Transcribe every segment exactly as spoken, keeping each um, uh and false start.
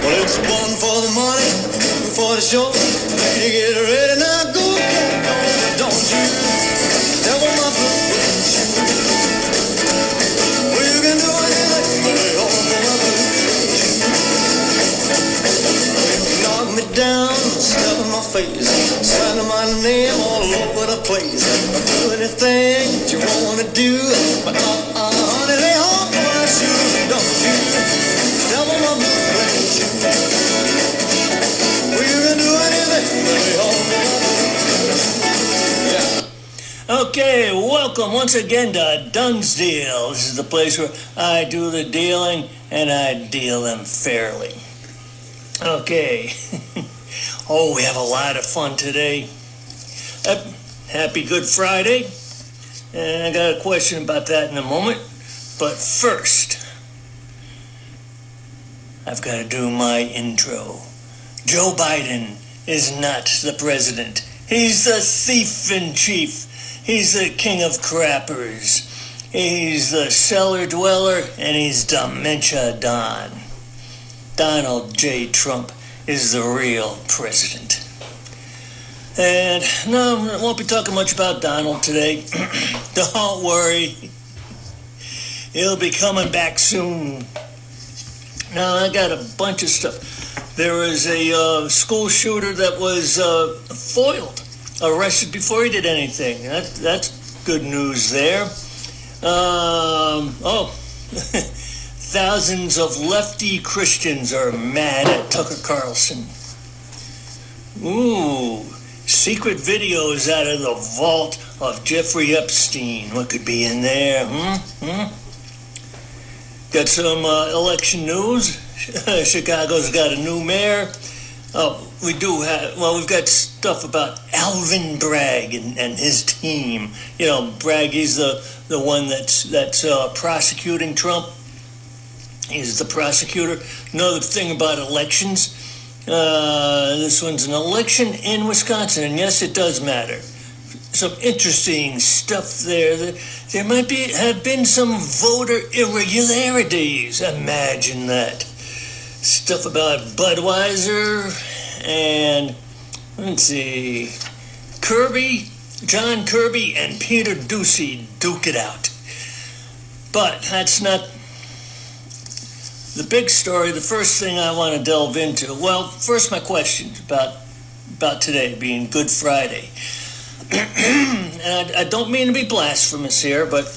Well, it's one for the money, two for the show. You get ready now, go. Don't you devil my blue shoe. Well, you can do anything, but it's all for my blue shoe. Knock me down, step in my face, sign my name all over the place. Do anything that you wanna do, but uh, uh, honey, lay off my shoes. Don't you devil my blue shoe. Well, you can do anything, but lay off my blue shoe. Yeah. Okay, welcome once again to Dunsdale. This is the place where I do the dealing and I deal them fairly. Okay. Oh, we have a lot of fun today. Uh, happy Good Friday. And I got a question about that in a moment. But first, I've got to do my intro. Joe Biden is not the president. He's the thief in chief. He's the king of crappers. He's the cellar dweller, and he's Dementia Don. Donald J. Trump is the real president. And no, I won't be talking much about Donald today. Don't worry. He'll be coming back soon. Now, I got a bunch of stuff. There was a uh, school shooter that was uh, foiled, arrested before he did anything. That, that's good news there. Um, oh, thousands of lefty Christians are mad at Tucker Carlson. Ooh, secret videos out of the vault of Jeffrey Epstein. What could be in there? Hmm? Hmm? Got some uh, election news. Chicago's got a new mayor. Oh, we do have, well, we've got stuff about Alvin Bragg and, and his team. You know, Bragg, he's the, the one that's, that's uh, prosecuting Trump. He's the prosecutor. Another thing about elections. Uh, this one's an election in Wisconsin, and yes, it does matter. Some interesting stuff there. There might be have been some voter irregularities. Imagine that. Stuff about Budweiser and, let's see, Kirby, John Kirby and Peter Doocy duke it out. But that's not the big story. The first thing I want to delve into, well, first my questions about about today being Good Friday. And I, I don't mean to be blasphemous here, but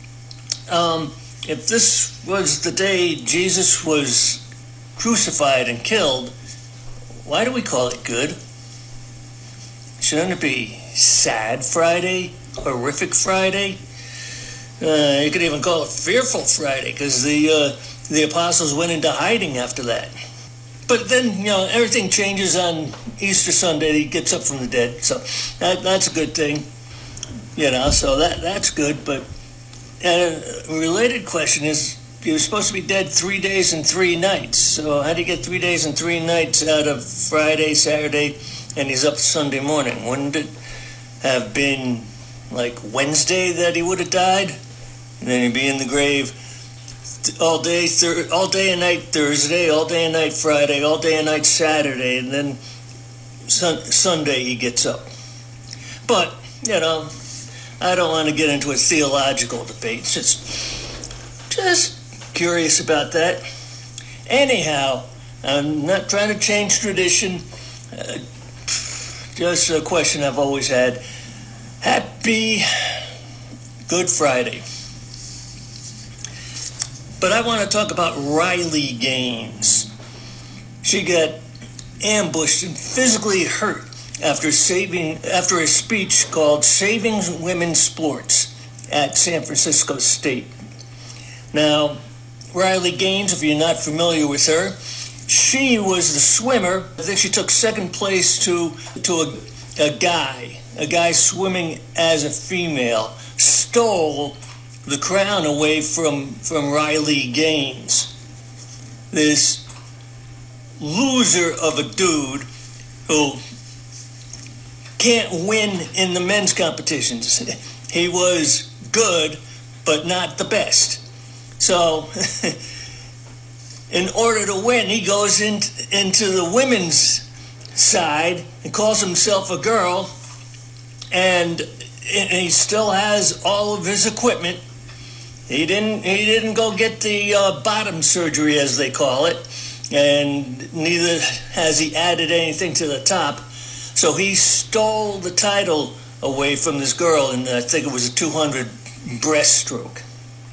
um, if this was the day Jesus was crucified and killed, why do we call it good? Shouldn't it be Sad Friday, Horrific Friday? Uh, you could even call it Fearful Friday, because the uh, the apostles went into hiding after that. But then, you know, everything changes on Easter Sunday. He gets up from the dead, so that that's a good thing, you know. So that that's good. But a related question is, he was supposed to be dead three days and three nights. So how do you get three days and three nights out of Friday, Saturday, and he's up Sunday morning? Wouldn't it have been like Wednesday that he would have died, and then he'd be in the grave all day, thir- all day and night Thursday, all day and night Friday, all day and night Saturday, and then sun- Sunday he gets up. But, you know, I don't want to get into a theological debate. It's just, just curious about that. Anyhow, I'm not trying to change tradition. Uh, just a question I've always had. Happy Good Friday. But I want to talk about Riley Gaines. She got ambushed and physically hurt after saving after a speech called Saving Women's Sports at San Francisco State. Now, Riley Gaines, if you're not familiar with her, she was the swimmer. I think she took second place to to a, a guy, a guy swimming as a female, stole the crown away from, from Riley Gaines. This loser of a dude who can't win in the men's competitions. He was good, but not the best. So, in order to win, he goes in into the women's side and calls himself a girl, and, and he still has all of his equipment. He didn't he didn't go get the uh, bottom surgery, as they call it, and neither has he added anything to the top. So he stole the title away from this girl, and I think it was a two hundred breaststroke.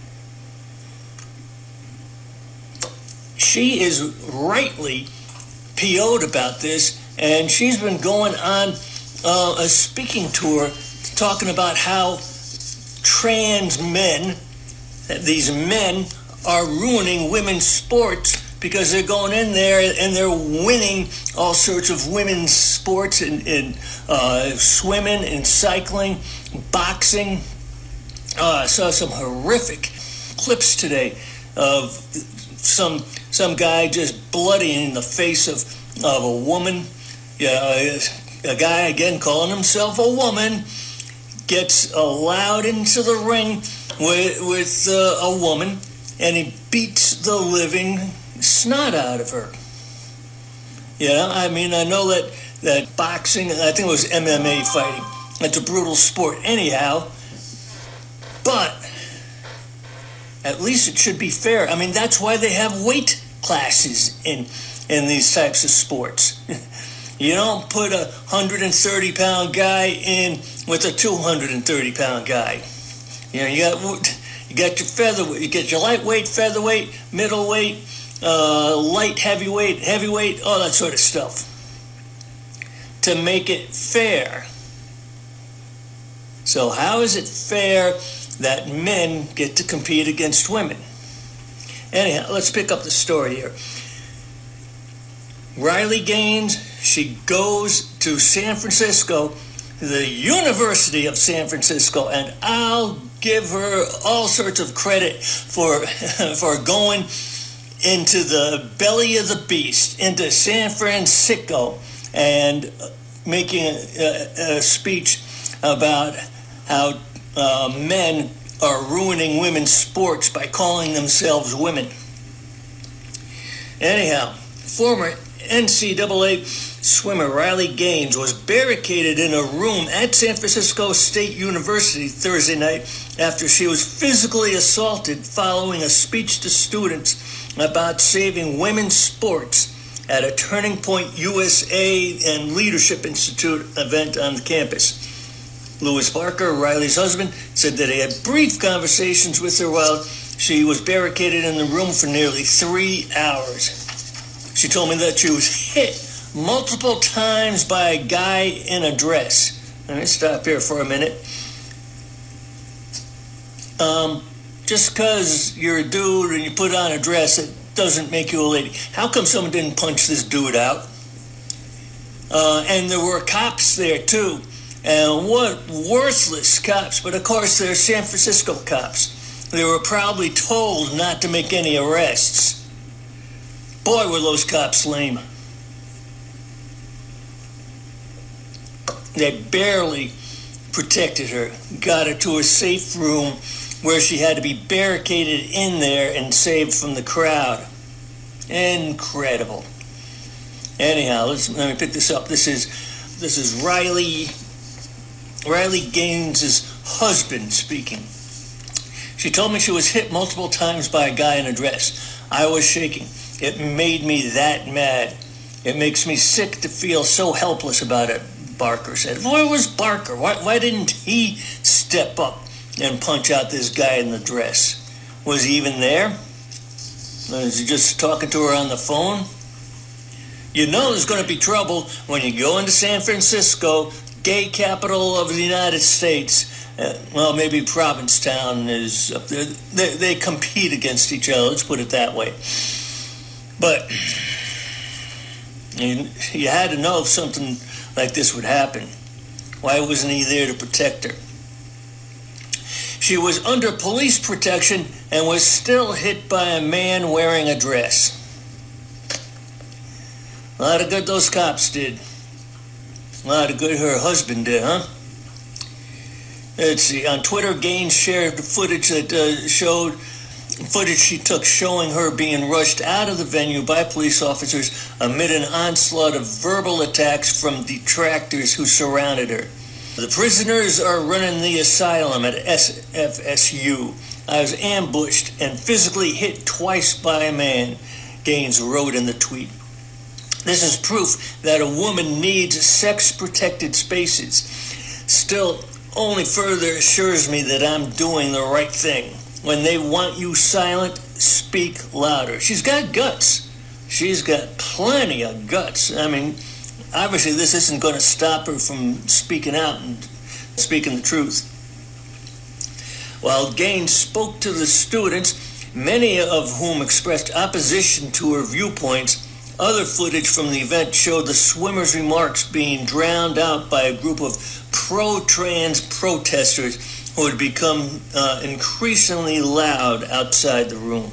She is rightly P O'd about this, and she's been going on uh, a speaking tour talking about how trans men, these men, are ruining women's sports because they're going in there and they're winning all sorts of women's sports in, in uh, swimming and cycling, boxing. Uh, I saw some horrific clips today of some some guy just bloodying the face of, of a woman. Yeah, a guy, again, calling himself a woman, gets allowed into the ring with, with uh, a woman, and he beats the living snot out of her. Yeah, I mean, I know that, that boxing, I think it was M M A fighting, it's a brutal sport anyhow, but at least it should be fair. I mean, that's why they have weight classes in in these types of sports. You don't put a one hundred thirty pound guy in with a two hundred thirty pound guy. You know, you got you got your featherweight, you get your lightweight, featherweight, middleweight, uh, light, heavyweight, heavyweight, all that sort of stuff, to make it fair. So how is it fair that men get to compete against women? Anyhow, let's pick up the story here. Riley Gaines, she goes to San Francisco, the University of San Francisco, and I'll give her all sorts of credit for for going into the belly of the beast, into San Francisco, and making a, a speech about how uh, men are ruining women's sports by calling themselves women. Anyhow, former N C double A swimmer Riley Gaines was barricaded in a room at San Francisco State University Thursday night after she was physically assaulted following a speech to students about saving women's sports at a Turning Point U S A and Leadership Institute event on the campus. Louis Barker, Riley's husband, said that he had brief conversations with her while she was barricaded in the room for nearly three hours. She told me that she was hit multiple times by a guy in a dress. Let me stop here for a minute. Um, just because you're a dude and you put on a dress, it doesn't make you a lady. How come someone didn't punch this dude out? Uh, and there were cops there, too. And what worthless cops. But, of course, they're San Francisco cops. They were probably told not to make any arrests. Boy, were those cops lame. They barely protected her, got her to a safe room where she had to be barricaded in there and saved from the crowd. Incredible. Anyhow, let's let me pick this up. This is this is Riley Riley Gaines' husband speaking. She told me she was hit multiple times by a guy in a dress. I was shaking. It made me that mad. It makes me sick to feel so helpless about it, Barker said. Where was Barker? Why, why didn't he step up and punch out this guy in the dress? Was he even there? Was he just talking to her on the phone? You know there's going to be trouble when you go into San Francisco, gay capital of the United States. Uh, well, maybe Provincetown is up there. They, they compete against each other, let's put it that way. But you, you had to know if something like this would happen. Why wasn't he there to protect her? She was under police protection and was still hit by a man wearing a dress. A lot of good those cops did. A lot of good her husband did, huh? Let's see. On Twitter, Gaines shared footage that uh, showed footage she took showing her being rushed out of the venue by police officers amid an onslaught of verbal attacks from detractors who surrounded her. The prisoners are running the asylum at S F S U. I was ambushed and physically hit twice by a man, Gaines wrote in the tweet. This is proof that a woman needs sex-protected spaces. Still, only further assures me that I'm doing the right thing. When they want you silent, speak louder. She's got guts. She's got plenty of guts. I mean, obviously this isn't going to stop her from speaking out and speaking the truth. While Gaines spoke to the students, many of whom expressed opposition to her viewpoints, other footage from the event showed the swimmer's remarks being drowned out by a group of pro-trans protesters who had become uh, increasingly loud outside the room.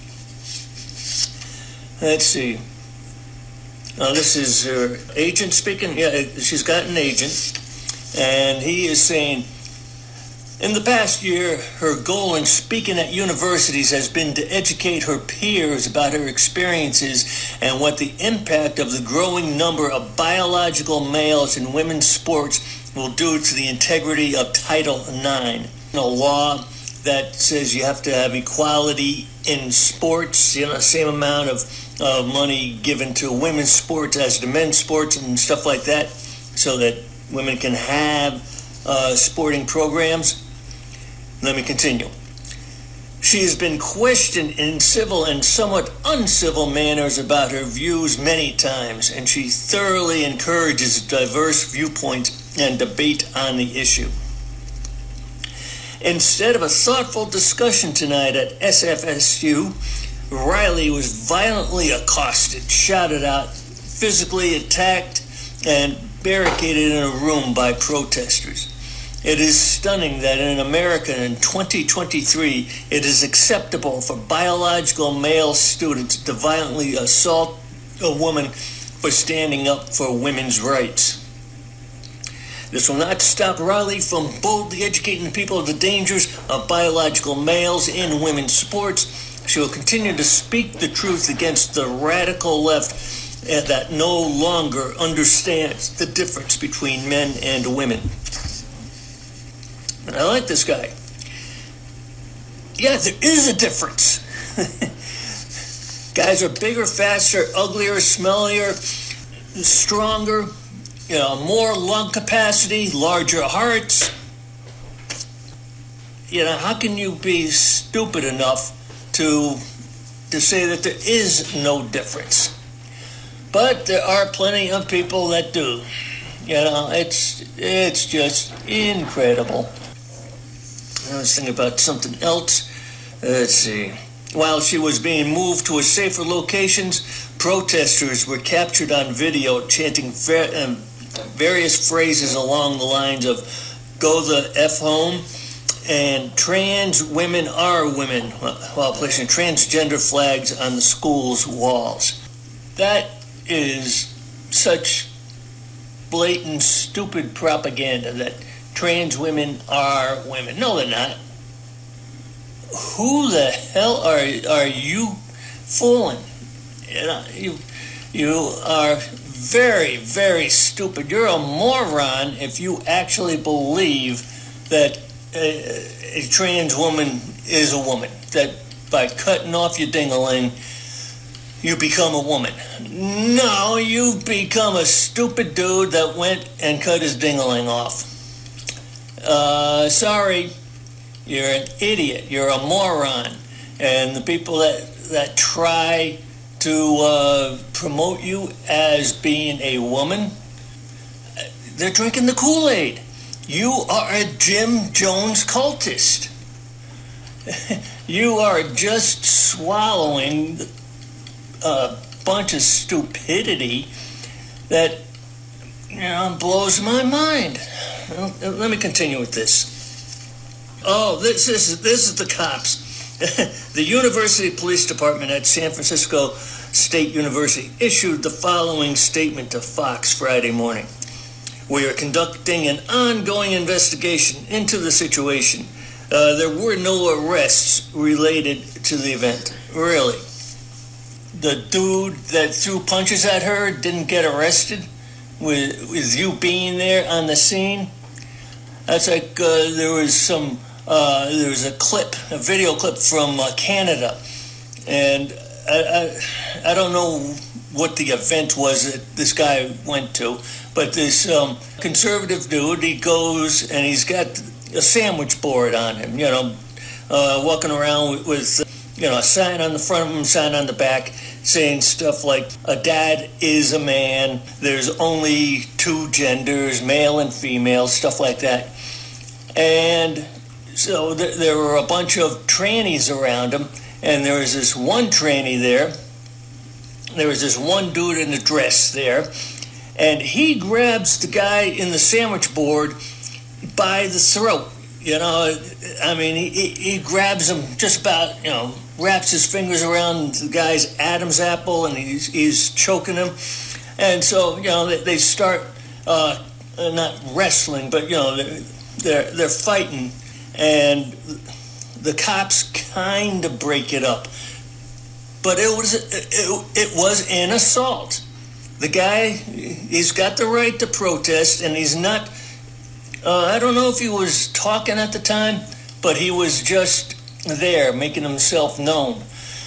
Let's see. Uh, this is her agent speaking. Yeah, she's got an agent. And he is saying, in the past year, her goal in speaking at universities has been to educate her peers about her experiences and what the impact of the growing number of biological males in women's sports will do to the integrity of Title nine, a law that says you have to have equality in sports, you know, the same amount of uh, money given to women's sports as to men's sports and stuff like that, so that women can have uh, sporting programs. Let me continue. She has been questioned in civil and somewhat uncivil manners about her views many times, and she thoroughly encourages diverse viewpoints and debate on the issue. Instead of a thoughtful discussion tonight at S F S U, Riley was violently accosted, shouted out, physically attacked, and barricaded in a room by protesters. It is stunning that in America in twenty twenty-three, it is acceptable for biological male students to violently assault a woman for standing up for women's rights. This will not stop Riley from boldly educating people of the dangers of biological males in women's sports. She will continue to speak the truth against the radical left that no longer understands the difference between men and women. And I like this guy. Yeah, there is a difference. Guys are bigger, faster, uglier, smellier, stronger, you know, more lung capacity, larger hearts. You know, how can you be stupid enough to to say that there is no difference? But there are plenty of people that do. You know, it's it's just incredible. I was thinking about something else. Let's see. While she was being moved to a safer locations, protesters were captured on video chanting ver- um, various phrases along the lines of "Go the F home" and "Trans women are women," while placing transgender flags on the school's walls. That is such blatant, stupid propaganda that trans women are women. No, they're not. Who the hell are are you fooling? You know, you you are very, very stupid. You're a moron if you actually believe that a, a trans woman is a woman. That by cutting off your ding-a-ling, you become a woman. No, you become a stupid dude that went and cut his ding-a-ling off. Uh, sorry, you're an idiot. You're a moron. And the people that, that try to uh, promote you as being a woman, they're drinking the Kool-Aid. You are a Jim Jones cultist. You are just swallowing a bunch of stupidity that, you know, blows my mind. Well, let me continue with this. Oh, this, this is this is the cops. The University Police Department at San Francisco State University issued the following statement to Fox Friday morning. We are conducting an ongoing investigation into the situation. Uh, there were no arrests related to the event, really. The dude that threw punches at her didn't get arrested with, with you being there on the scene. That's like uh, there was some, uh, there was a clip, a video clip from uh, Canada. And I, I, I don't know what the event was that this guy went to, but this um, conservative dude, he goes and he's got a sandwich board on him, you know, uh, walking around with, with, you know, a sign on the front of him, sign on the back, saying stuff like, a dad is a man, there's only two genders, male and female, stuff like that. And so th- there were a bunch of trannies around him, and there was this one tranny there. There was this one dude in a dress there, and he grabs the guy in the sandwich board by the throat. You know, I mean, he, he grabs him just about, you know, wraps his fingers around the guy's Adam's apple, and he's, he's choking him. And so, you know, they, they start uh, not wrestling, but, you know, they're, they're, they're fighting, and the cops kind of break it up. But it was it, it was an assault. The guy, he's got the right to protest, and he's not, uh, I don't know if he was talking at the time, but he was just there making himself known.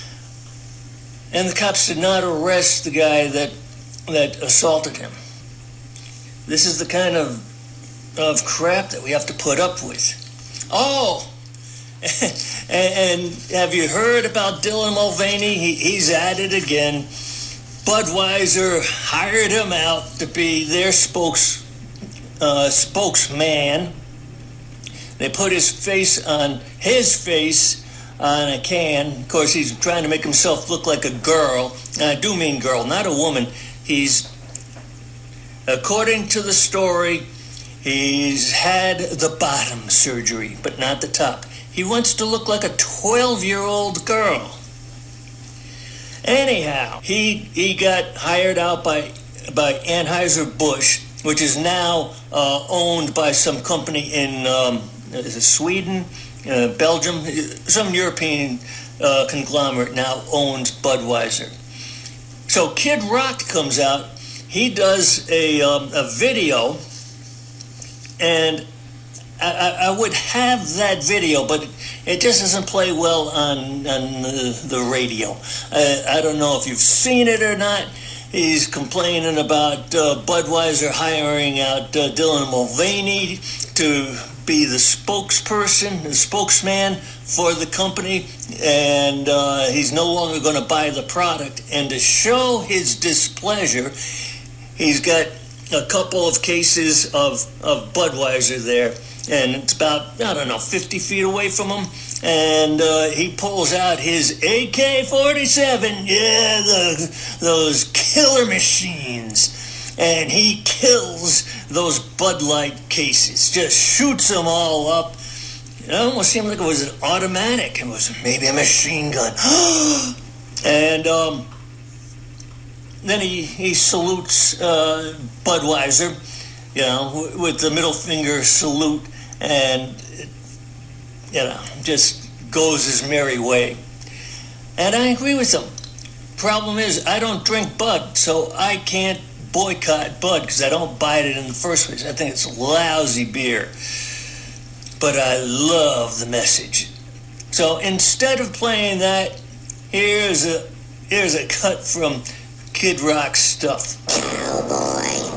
And the cops did not arrest the guy that that assaulted him. This is the kind of of crap that we have to put up with. Oh! and, and have you heard about Dylan Mulvaney? He, he's at it again. Budweiser hired him out to be their spokes, uh, spokesman. They put his face on his face on a can. Of course, he's trying to make himself look like a girl. And I do mean girl, not a woman. He's, according to the story, he's had the bottom surgery, but not the top. He wants to look like a twelve-year-old girl. Anyhow, he he got hired out by by Anheuser-Busch, which is now uh, owned by some company in um, is it Sweden, uh, Belgium, some European uh, conglomerate now owns Budweiser. So Kid Rock comes out. He does a um, a video, and I, I would have that video, but it just doesn't play well on, on the, the radio. I, I don't know if you've seen it or not. He's complaining about uh, Budweiser hiring out uh, Dylan Mulvaney to be the spokesperson, the spokesman for the company, and uh, he's no longer going to buy the product. And to show his displeasure, he's got a couple of cases of, of Budweiser there. And it's about, I don't know, fifty feet away from him. And uh, he pulls out his A K forty-seven, yeah, the, those killer machines. And he kills those Bud Light cases, just shoots them all up. It almost seemed like it was an automatic. It was maybe a machine gun. and um, then he, he salutes uh, Budweiser, you know, with the middle finger salute, and, you know, just goes his merry way. And I agree with him. Problem is, I don't drink Bud, so I can't boycott Bud because I don't buy it in the first place. I think it's lousy beer. But I love the message. So instead of playing that, here's a here's a cut from Kid Rock's stuff. Cowboy.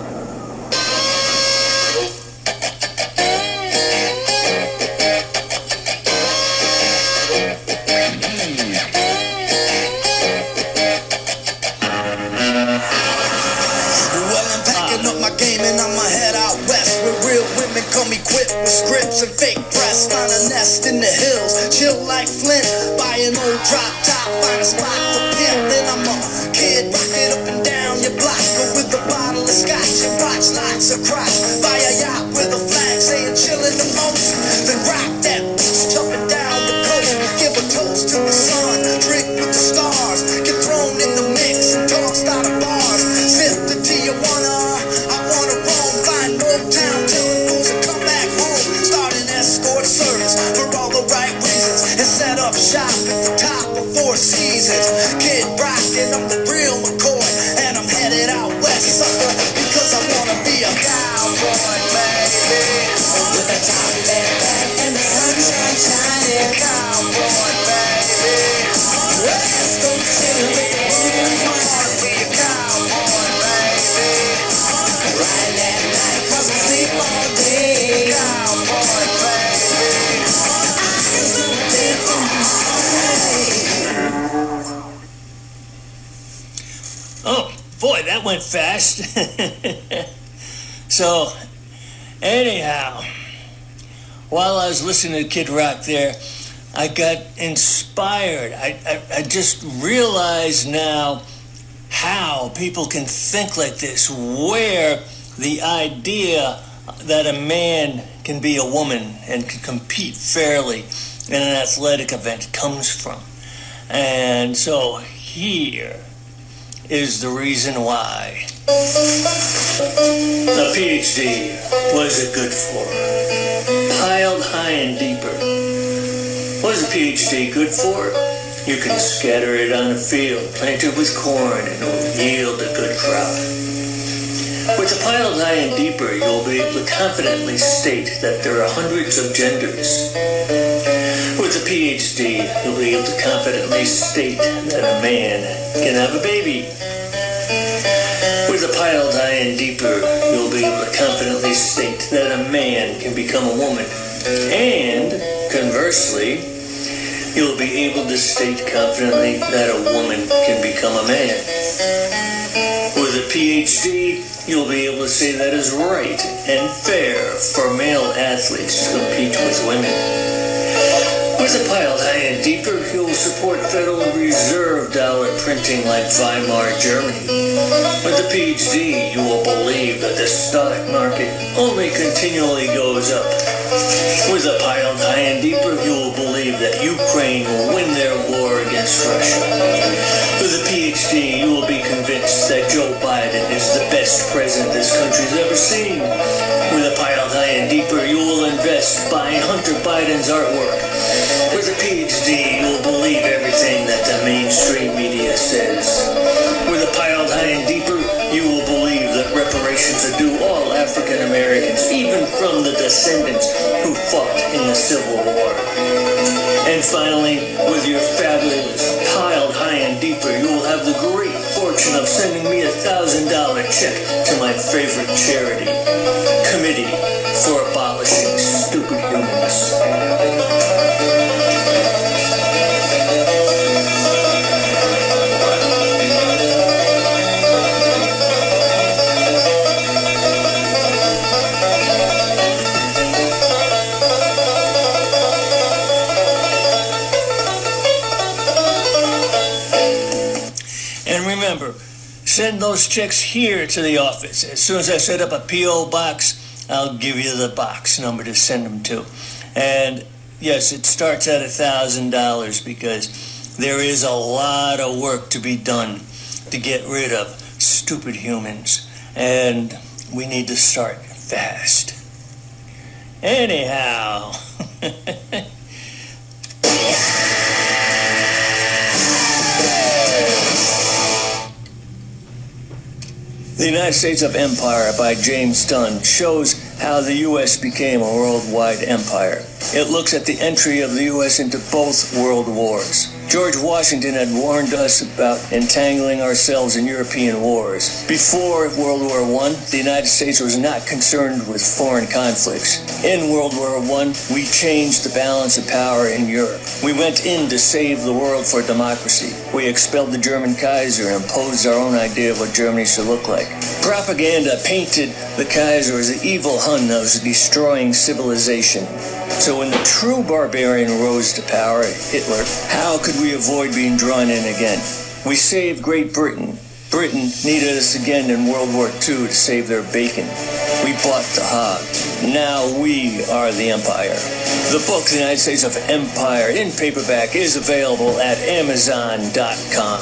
Equipped with scripts and fake press, find a nest in the hills, chill like Flint, buy an old drop top, find a spot for pimp. Then I'm a kid rocking up and down your block, go with a bottle of scotch and watch lots of crotch, buy a yacht with a flag saying chillin' the most, then rock that beach, jumping down the coast, give a toast to the sun, drink with the stars, get thrown in the mix and tossed out of bars, sip the Tijuana, I wanna roam, find Motown till it goes and come back home, start an S sucker, because I wanna be a cowboy, baby. With a top left and the sunshine shining, cowboy, baby. Let's go chill with the blues, wanna be a cowboy, baby. Ride that night, cause I sleep all day, cowboy, baby. I can still live on my Oh, boy, that went fast. So, anyhow, while I was listening to Kid Rock there, I got inspired. I, I, I just realized now how people can think like this, where the idea that a man can be a woman and can compete fairly in an athletic event comes from. And so here is the reason why. The PhD, what is it good for? Piled high and deeper. What is a PhD good for? You can scatter it on a field, plant it with corn, and it will yield a good crop. With the piled high and deeper, you'll be able to confidently state that there are hundreds of genders. With a PhD, you'll be able to confidently state that a man can have a baby. With a piled high and deeper, you'll be able to confidently state that a man can become a woman. And, conversely, you'll be able to state confidently that a woman can become a man. With a PhD, you'll be able to say that is right and fair for male athletes to compete with women. With a piled high and deeper, you'll support Federal Reserve dollar printing like Weimar Germany. With a PhD, you will believe that the stock market only continually goes up. With a piled high and deeper, you will believe that Ukraine will win their war against Russia. With a PhD, you will be convinced that Joe Biden is the best president this country's ever seen. With a piled high and deeper, you will invest buying Hunter Biden's artwork. With a PhD, you will believe everything that the mainstream media says. With a piled high and deeper, you will believe that reparations are due all African Americans, even from the descendants who fought in the Civil War. And finally, with your fabulous piled high and deeper, you will have the great fortune of sending me a thousand dollar check to my favorite charity, Committee for Abolishing Stupid Humans. Remember, send those checks here to the office. As soon as I set up a P O box, I'll give you the box number to send them to. And yes, it starts at a thousand dollars because there is a lot of work to be done to get rid of stupid humans, and we need to start fast. Anyhow. The United States of Empire by James Dunn shows how the U S became a worldwide empire. It looks at the entry of the U S into both world wars. George Washington had warned us about entangling ourselves in European wars. Before World War One, the United States was not concerned with foreign conflicts. In World War One, we changed the balance of power in Europe. We went in to save the world for democracy. We expelled the German Kaiser and imposed our own idea of what Germany should look like. Propaganda painted the Kaiser as the evil Hun that was destroying civilization. So when the true barbarian rose to power, Hitler, how could we avoid being drawn in again? We saved Great Britain. Britain needed us again in World War Two to save their bacon. We bought the hog. Now we are the empire. The book, The United States of Empire, in paperback, is available at amazon dot com.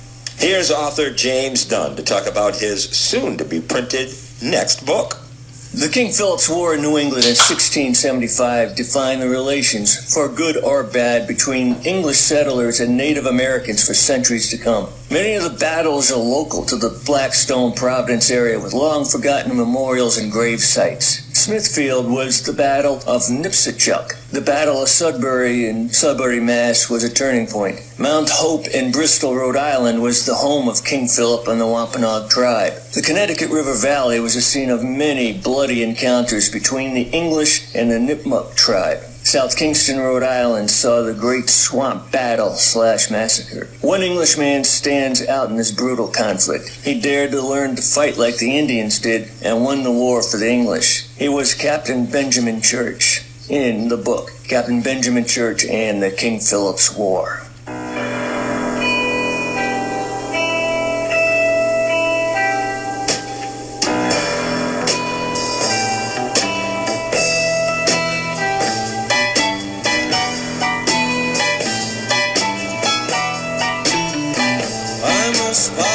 Here's author James Dunn to talk about his soon-to-be-printed next book. The King Philip's War in New England in sixteen seventy-five defined the relations, for good or bad, between English settlers and Native Americans for centuries to come. Many of the battles are local to the Blackstone, Providence area with long-forgotten memorials and grave sites. Smithfield was the Battle of Nipsachuk. The Battle of Sudbury in Sudbury, Mass. Was a turning point. Mount Hope in Bristol, Rhode Island was the home of King Philip and the Wampanoag tribe. The Connecticut River Valley was a scene of many bloody encounters between the English and the Nipmuc tribe. South Kingston, Rhode Island saw the Great Swamp Battle slash Massacre. One Englishman stands out in this brutal conflict. He dared to learn to fight like the Indians did and won the war for the English. He was Captain Benjamin Church in the book, Captain Benjamin Church and the King Philip's War. I'm a spy.